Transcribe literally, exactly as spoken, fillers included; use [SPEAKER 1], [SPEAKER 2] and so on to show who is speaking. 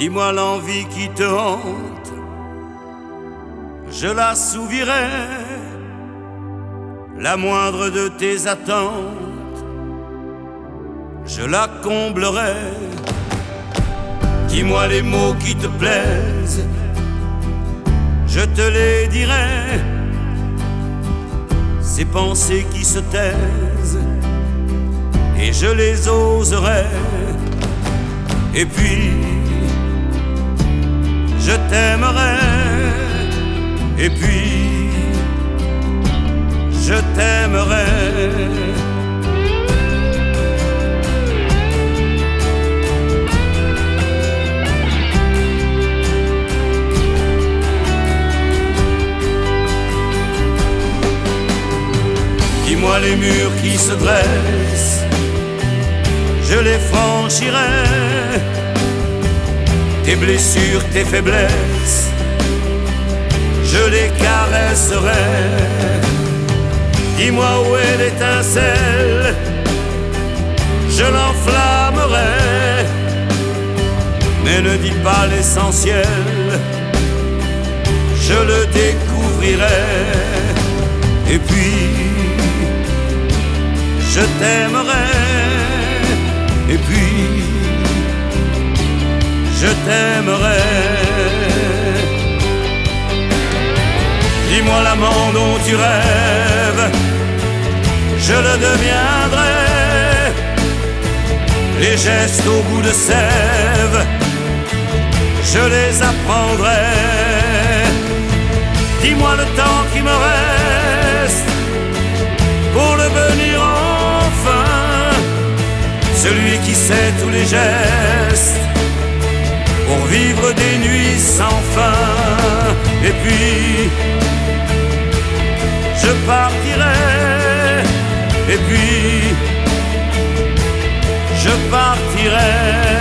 [SPEAKER 1] Dis-moi l'envie qui te hante, je l'assouvirai. La moindre de tes attentes, je la comblerai. Dis-moi les mots qui te plaisent, je te les dirai. Ces pensées qui se taisent, et je les oserai. Et puis je t'aimerai, et puis je t'aimerai. Dis-moi les murs qui se dressent, je les franchirai. Tes blessures, tes faiblesses, je les caresserai. Dis-moi où est l'étincelle, je l'enflammerai. Mais ne dis pas l'essentiel, je le découvrirai. Et puis je t'aimerai, et puis je t'aimerai. Dis-moi l'amant dont tu rêves, je le deviendrai. Les gestes au goût de sève, je les apprendrai. Dis-moi le temps qui me reste pour devenir enfin celui qui sait tous les gestes pour vivre des nuits sans fin. Et puis je partirai, et puis je partirai.